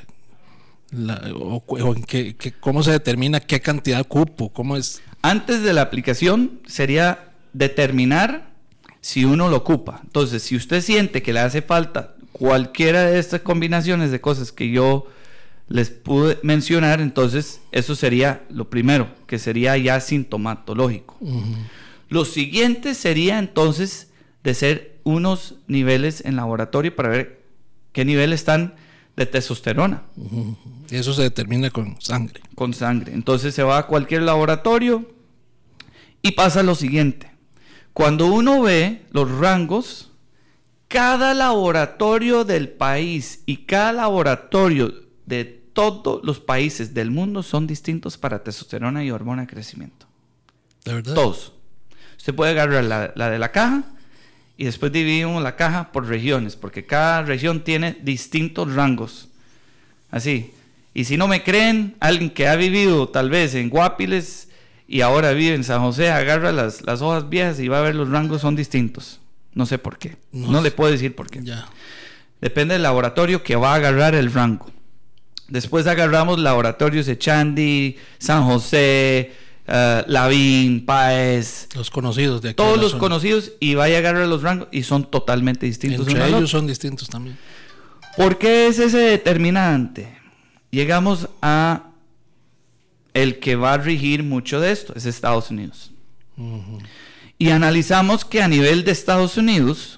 ¿Cómo se determina qué cantidad cupo? ¿Cómo es? Antes de la aplicación sería determinar si uno lo ocupa. Entonces, si usted siente que le hace falta cualquiera de estas combinaciones de cosas que yo les pude mencionar, entonces eso sería lo primero, que sería ya sintomatológico. Lo siguiente sería entonces de hacer unos niveles en laboratorio para ver qué nivel están de testosterona. Eso se determina con sangre. Con sangre. Entonces se va a cualquier laboratorio y pasa lo siguiente. Cuando uno ve los rangos, cada laboratorio del país y cada laboratorio de todos los países del mundo son distintos para testosterona y hormona de crecimiento. ¿De verdad? Todos. Usted puede agarrar la de la caja y después dividimos la caja por regiones, porque cada región tiene distintos rangos. Así. Y si no me creen, alguien que ha vivido tal vez en Guapiles y ahora vive en San José, agarra las hojas viejas y va a ver los rangos son distintos. No sé por qué. No le puedo decir por qué. Ya. Depende del laboratorio que va a agarrar el rango. Después agarramos laboratorios de Chandy, San José, Lavín, Páez. Los conocidos de aquí. Todos los conocidos, y vaya a agarrar los rangos y son totalmente distintos. Entre ellos son distintos también. ¿Por qué es ese determinante? Llegamos a el que va a regir mucho de esto, es Estados Unidos. Y analizamos que a nivel de Estados Unidos,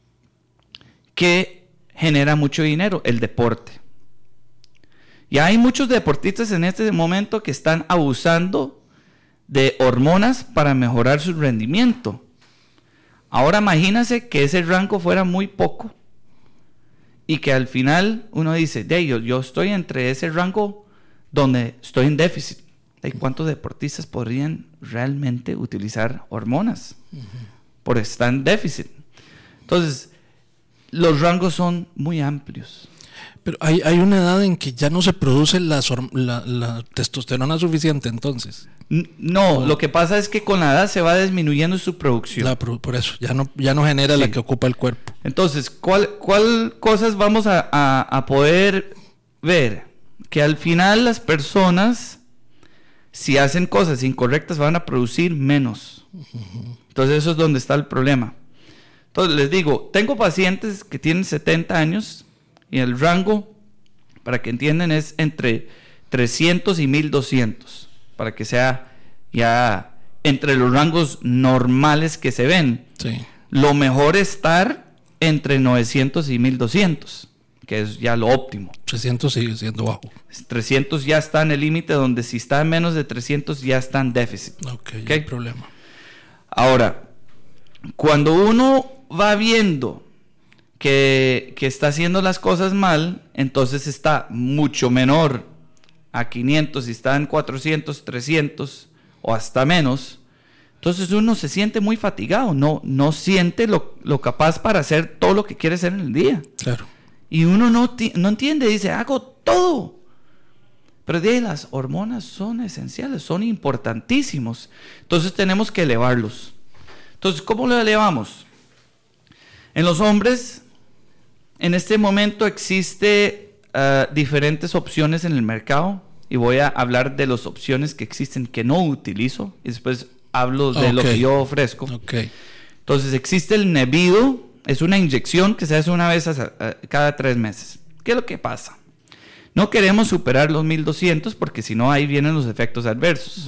que genera mucho dinero, el deporte. Y hay muchos deportistas en este momento que están abusando de hormonas para mejorar su rendimiento. Ahora imagínense que ese rango fuera muy poco y que al final uno dice, yo estoy entre ese rango donde estoy en déficit. ¿Cuántos deportistas podrían realmente utilizar hormonas por estar en déficit? Entonces, los rangos son muy amplios. Pero hay una edad en que ya no se produce la testosterona suficiente, entonces. No, lo que pasa es que con la edad se va disminuyendo su producción. Por eso, ya no genera la que ocupa el cuerpo. Entonces, ¿cuál cosas vamos a poder ver? Que al final las personas, si hacen cosas incorrectas, van a producir menos. Entonces eso es donde está el problema. Entonces les digo, tengo pacientes que tienen 70 años y el rango, para que entiendan, es entre 300 y 1200, para que sea ya entre los rangos normales que se ven. Sí. Lo mejor es estar entre 900 y 1200, que es ya lo óptimo. 300 sigue siendo bajo. 300 ya está en el límite, donde si está en menos de 300 ya está en déficit. Ok, no hay problema. Ahora, cuando uno va viendo que está haciendo las cosas mal, entonces está mucho menor a 500, si está en 400, 300 o hasta menos, entonces uno se siente muy fatigado, no siente lo capaz para hacer todo lo que quiere hacer en el día. Claro. Y uno no entiende, dice, hago todo, Pero de ahí las hormonas son esenciales, son importantísimos. Entonces tenemos que elevarlos. Entonces, ¿cómo lo elevamos? En los hombres, en este momento existe diferentes opciones en el mercado. Y voy a hablar de las opciones que existen que no utilizo. Y después hablo de lo que yo ofrezco. Entonces existe el Nebido. Es una inyección que se hace una vez cada 3 meses. ¿Qué es lo que pasa? No queremos superar los 1200 porque si no ahí vienen los efectos adversos.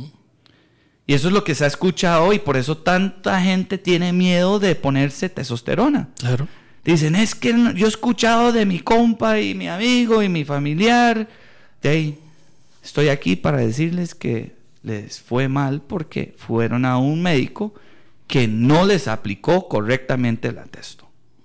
Y eso es lo que se ha escuchado y por eso tanta gente tiene miedo de ponerse testosterona. Claro. Dicen, es que yo he escuchado de mi compa y mi amigo y mi familiar. De ahí estoy aquí para decirles que les fue mal porque fueron a un médico que no les aplicó correctamente la testo.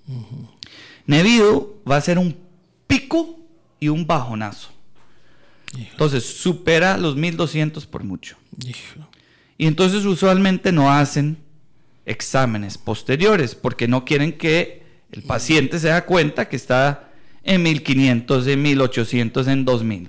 Nebido va a ser un pico y un bajonazo. Entonces supera los 1200 por mucho. Y entonces usualmente no hacen exámenes posteriores porque no quieren que el paciente se da cuenta que está en 1500, en 1800, en 2000.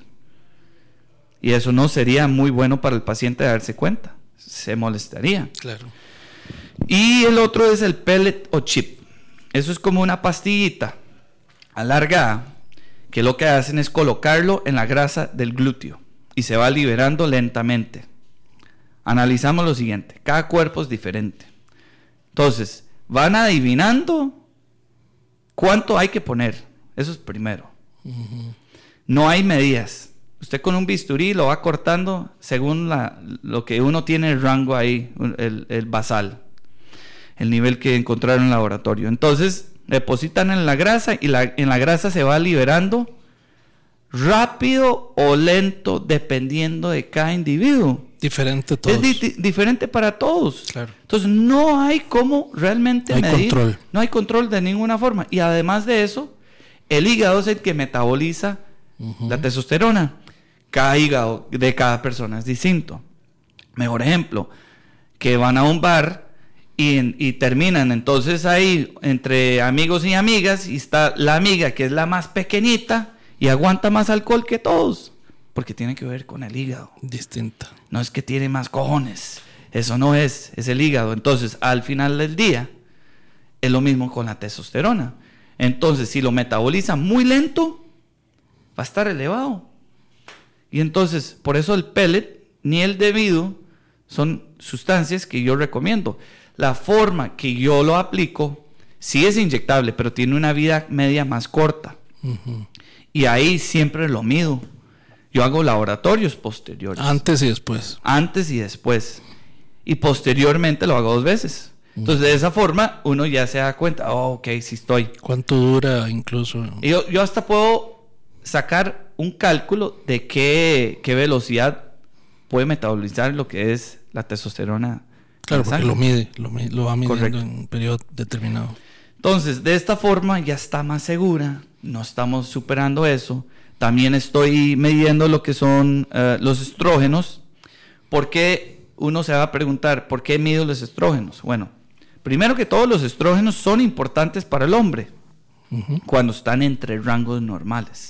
Y eso no sería muy bueno para el paciente darse cuenta. Se molestaría. Claro. Y el otro es el pellet o chip. Eso es como una pastillita alargada que lo que hacen es colocarlo en la grasa del glúteo y se va liberando lentamente. Analizamos lo siguiente. Cada cuerpo es diferente. Entonces, van adivinando cuánto hay que poner. Eso es primero. No hay medidas. Usted con un bisturí lo va cortando según lo que uno tiene el rango ahí, el basal, el nivel que encontraron en el laboratorio. Entonces, depositan en la grasa y en la grasa se va liberando rápido o lento dependiendo de cada individuo. Diferente todos. Es diferente para todos. Claro. Entonces, no hay cómo realmente no hay medir. Control. No hay control de ninguna forma. Y además de eso, el hígado es el que metaboliza la testosterona. Cada hígado de cada persona es distinto. Mejor ejemplo, que van a un bar y terminan entonces ahí entre amigos y amigas y está la amiga que es la más pequeñita y aguanta más alcohol que todos, porque tiene que ver con el hígado. Distinta. No es que tiene más cojones, eso no es el hígado. Entonces al final del día es lo mismo con la testosterona. Entonces si lo metaboliza muy lento va a estar elevado. Y entonces, por eso el pellet ni el Nebido son sustancias que yo recomiendo. La forma que yo lo aplico, sí es inyectable, pero tiene una vida media más corta. Y ahí siempre lo mido. Yo hago laboratorios posteriores. Antes y después. Antes y después. Y posteriormente lo hago 2 veces. Entonces, de esa forma, uno ya se da cuenta, ok, sí estoy. ¿Cuánto dura incluso? Y yo hasta puedo sacar un cálculo de qué velocidad puede metabolizar lo que es la testosterona. Claro, porque lo va midiendo. Correcto. En un periodo determinado. Entonces, de esta forma ya está más segura, no estamos superando eso. También estoy midiendo lo que son los estrógenos, porque uno se va a preguntar, ¿por qué mido los estrógenos? Bueno, primero que todo, los estrógenos son importantes para el hombre cuando están entre rangos normales.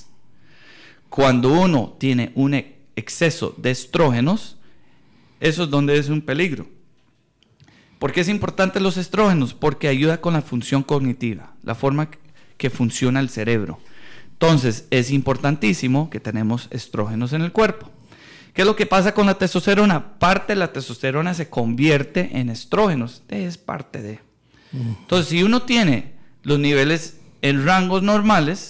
Cuando uno tiene un exceso de estrógenos, eso es donde es un peligro. ¿Por qué es importante los estrógenos? Porque ayuda con la función cognitiva, la forma que funciona el cerebro. Entonces, es importantísimo que tenemos estrógenos en el cuerpo. ¿Qué es lo que pasa con la testosterona? Parte de la testosterona se convierte en estrógenos. Es parte de. Entonces, si uno tiene los niveles en rangos normales,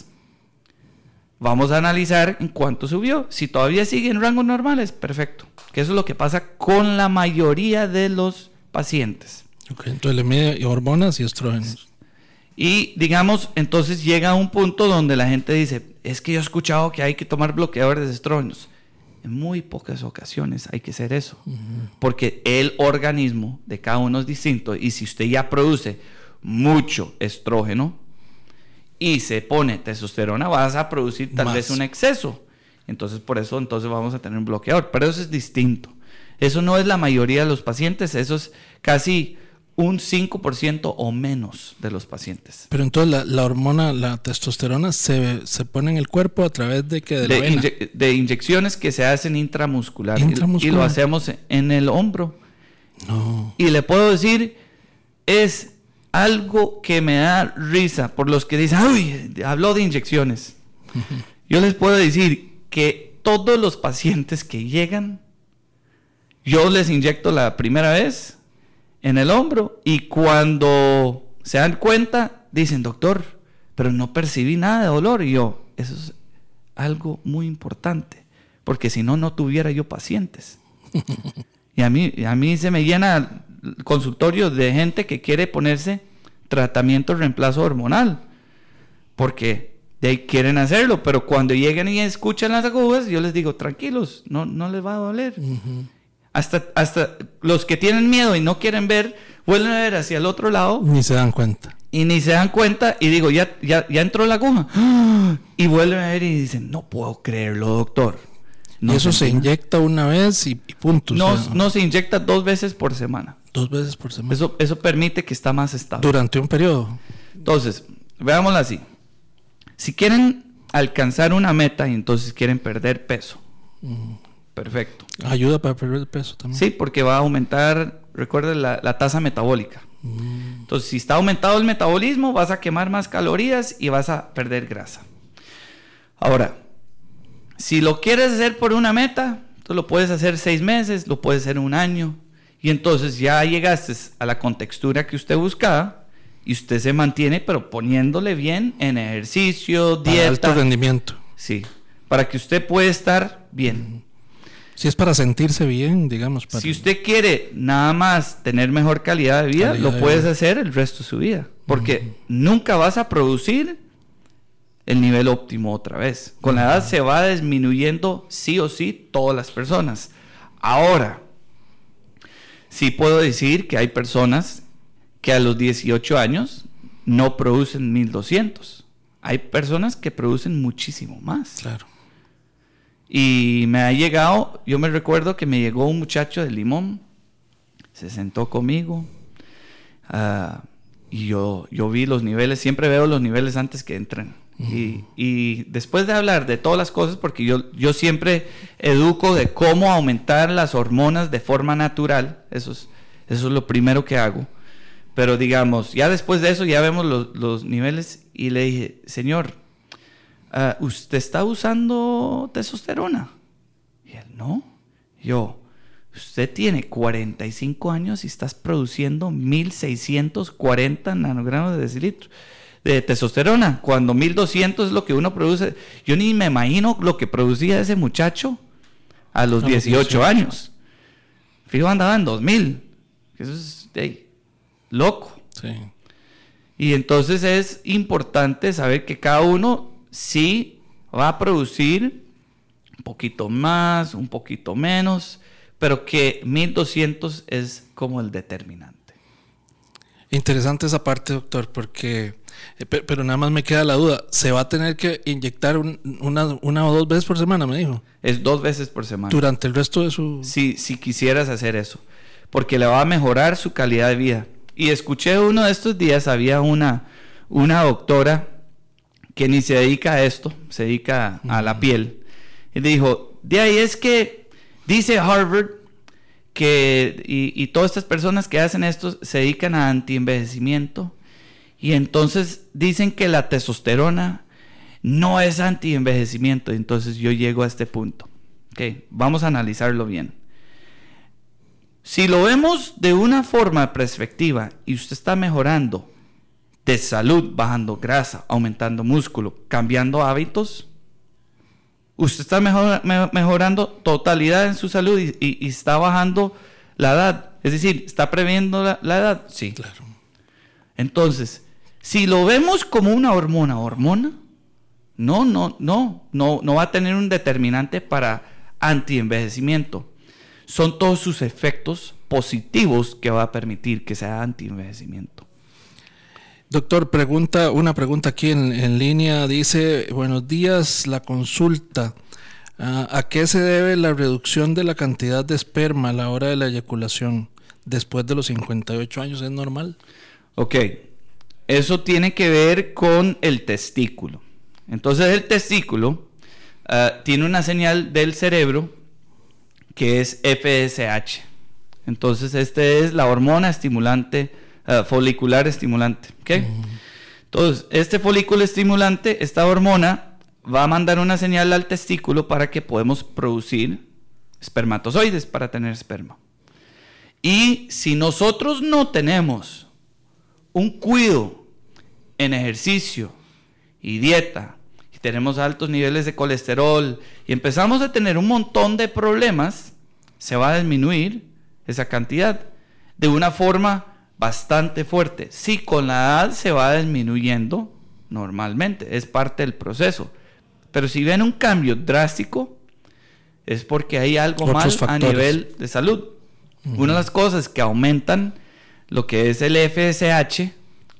vamos a analizar en cuánto subió. Si todavía sigue en rangos normales, perfecto. Que eso es lo que pasa con la mayoría de los pacientes. Okay, entonces le mide hormonas y estrógenos. Y digamos, entonces llega a un punto donde la gente dice, es que yo he escuchado que hay que tomar bloqueadores de estrógenos. En muy pocas ocasiones hay que hacer eso. Porque el organismo de cada uno es distinto. Y si usted ya produce mucho estrógeno y se pone testosterona, vas a producir tal vez un exceso. Entonces por eso vamos a tener un bloqueador. Pero eso es distinto. Eso no es la mayoría de los pacientes. Eso es casi un 5% o menos de los pacientes. Pero entonces la hormona, la testosterona, se pone en el cuerpo a través de que la vena. De inyecciones que se hacen intramuscular. Intramuscular. Y lo hacemos en el hombro. No. Y le puedo decir, es algo que me da risa por los que dicen, uy, habló de inyecciones. Yo les puedo decir que todos los pacientes que llegan, yo les inyecto la primera vez en el hombro y cuando se dan cuenta, dicen, doctor, pero no percibí nada de dolor. Y yo, eso es algo muy importante, porque si no, no tuviera yo pacientes. Y a mí se me llena el consultorio de gente que quiere ponerse tratamiento de reemplazo hormonal, porque de ahí quieren hacerlo, pero cuando llegan y escuchan las agujas, yo les digo, tranquilos, no les va a doler. Hasta los que tienen miedo y no quieren ver, vuelven a ver hacia el otro lado. Ni se dan cuenta. Y digo, ya entró la aguja. Y vuelven a ver y dicen, no puedo creerlo, doctor. No, y eso se inyecta una vez y punto. No se inyecta 2 veces por semana. 2 veces por semana. Eso permite que está más estable. Durante un periodo. Entonces, veámoslo así. Si quieren alcanzar una meta y entonces quieren perder peso, perfecto. Ayuda para perder peso también. Sí, porque va a aumentar, recuerden, la tasa metabólica. Entonces, si está aumentado el metabolismo, vas a quemar más calorías y vas a perder grasa. Ahora, si lo quieres hacer por una meta, entonces lo puedes hacer 6 meses, lo puedes hacer 1 año, y entonces ya llegaste a la contextura que usted buscaba, y usted se mantiene, pero poniéndole bien en ejercicio, para dieta. Alto rendimiento. Sí, para que usted pueda estar bien. Si es para sentirse bien, digamos. Si usted quiere nada más tener mejor calidad de vida, lo puedes hacer el resto de su vida, porque nunca vas a producir el nivel óptimo otra vez. Con la edad se va disminuyendo sí o sí todas las personas. Ahora, sí puedo decir que hay personas que a los 18 años no producen 1200. Hay personas que producen muchísimo más. Claro. Y me ha llegado, yo me recuerdo que me llegó un muchacho de Limón, se sentó conmigo, y yo vi los niveles, siempre veo los niveles antes que entren. Y después de hablar de todas las cosas, porque yo siempre educo de cómo aumentar las hormonas de forma natural, eso es lo primero que hago. Pero digamos, ya después de eso ya vemos los niveles y le dije, señor, ¿usted está usando testosterona? Y él, no. Yo, usted tiene 45 años y estás produciendo 1640 nanogramos de decilitro de testosterona, cuando 1200 es lo que uno produce. Yo ni me imagino lo que producía ese muchacho a los 18 años. Fijo, andaba en 2000. Eso es loco. Sí. Y entonces es importante saber que cada uno sí va a producir un poquito más, un poquito menos, pero que 1200 es como el determinante. Interesante esa parte, doctor, porque pero nada más me queda la duda, ¿se va a tener que inyectar una o 2 veces por semana, me dijo? Es 2 veces por semana. Durante el resto de su... Si quisieras hacer eso, porque le va a mejorar su calidad de vida. Y escuché uno de estos días, había una doctora que ni se dedica a esto, se dedica a la piel, y dijo, de ahí es que dice Harvard que y todas estas personas que hacen esto se dedican a antienvejecimiento, y entonces dicen que la testosterona no es antienvejecimiento. Entonces yo llego a este punto. Okay, vamos a analizarlo bien. Si lo vemos de una forma perspectiva y usted está mejorando de salud, bajando grasa, aumentando músculo, cambiando hábitos, usted está mejorando totalidad en su salud y está bajando la edad. Es decir, ¿está previendo la edad? Sí. Claro. Entonces, si lo vemos como una hormona, no va a tener un determinante para antienvejecimiento. Son todos sus efectos positivos que va a permitir que sea antienvejecimiento. Doctor, una pregunta aquí en línea, dice, buenos días, la consulta, ¿a qué se debe la reducción de la cantidad de esperma a la hora de la eyaculación? después de los 58 años es normal? Ok, eso tiene que ver con el testículo. Entonces el testículo tiene una señal del cerebro que es FSH. Entonces este es la hormona estimulante, folicular estimulante. ¿Okay? Entonces este folículo estimulante, esta hormona va a mandar una señal al testículo para que podamos producir espermatozoides para tener esperma. Y si nosotros no tenemos un cuidado en ejercicio y dieta, y tenemos altos niveles de colesterol, y empezamos a tener un montón de problemas, se va a disminuir esa cantidad de una forma bastante fuerte. Sí, con la edad se va disminuyendo normalmente, es parte del proceso. Pero si ven un cambio drástico, es porque hay algo mal a nivel de salud. Una de las cosas que aumentan lo que es el FSH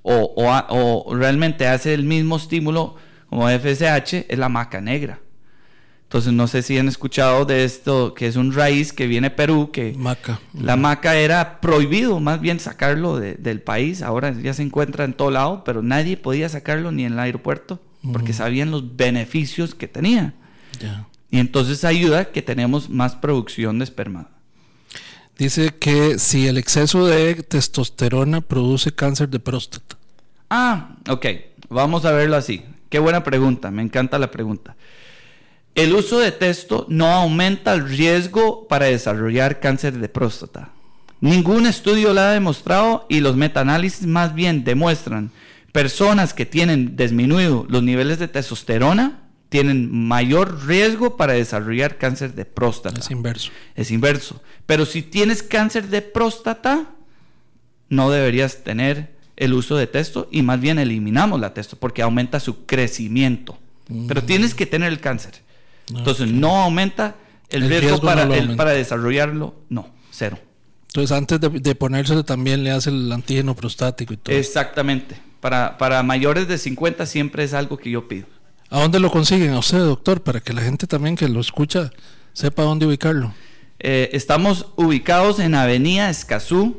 o realmente hace el mismo estímulo como FSH es la maca negra. Entonces no sé si han escuchado de esto, que es un raíz que viene de Perú, que maca. La maca era prohibido más bien sacarlo del país. Ahora ya se encuentra en todo lado, pero nadie podía sacarlo ni en el aeropuerto porque sabían los beneficios que tenía. Y entonces ayuda que tenemos más producción de esperma. Dice que si el exceso de testosterona produce cáncer de próstata. Ok, vamos a verlo así. Qué buena pregunta, me encanta la pregunta. El uso de testo no aumenta el riesgo para desarrollar cáncer de próstata. Ningún estudio lo ha demostrado y los metaanálisis más bien demuestran personas que tienen disminuido los niveles de testosterona tienen mayor riesgo para desarrollar cáncer de próstata. Es inverso. Pero si tienes cáncer de próstata, no deberías tener el uso de testo y más bien eliminamos la testo porque aumenta su crecimiento. Pero tienes que tener el cáncer. Entonces no aumenta el riesgo para desarrollarlo, no, cero. Entonces antes de ponérselo también le hace el antígeno prostático y todo. Exactamente. Para mayores de 50 siempre es algo que yo pido. ¿A dónde lo consiguen a usted, doctor? Para que la gente también que lo escucha sepa dónde ubicarlo. Estamos ubicados en Avenida Escazú.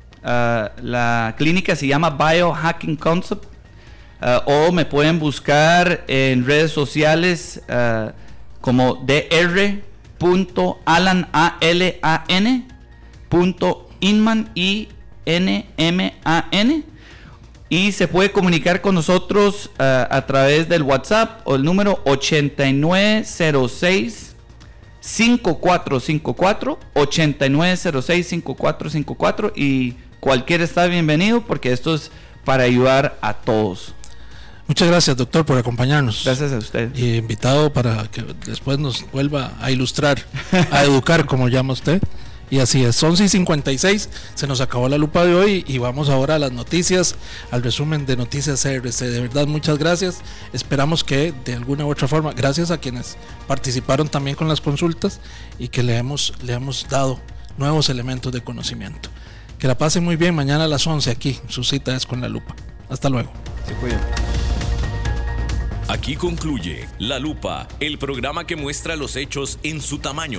La clínica se llama Biohacking Concept. O me pueden buscar en redes sociales como dr.alan.inman y se puede comunicar con nosotros a través del WhatsApp o el número 8906-5454 8906-5454 y cualquiera está bienvenido porque esto es para ayudar a todos. Muchas gracias, doctor, por acompañarnos. Gracias a usted. Y invitado para que después nos vuelva a ilustrar, a educar, como llama usted. Y así es, 11:56, se nos acabó la lupa de hoy y vamos ahora a las noticias, al resumen de Noticias CRC. De verdad, muchas gracias. Esperamos que de alguna u otra forma, gracias a quienes participaron también con las consultas y que le hemos dado nuevos elementos de conocimiento. Que la pasen muy bien, mañana a las 11 aquí, su cita es con la lupa. Hasta luego. Se cuidan. Aquí concluye La Lupa, el programa que muestra los hechos en su tamaño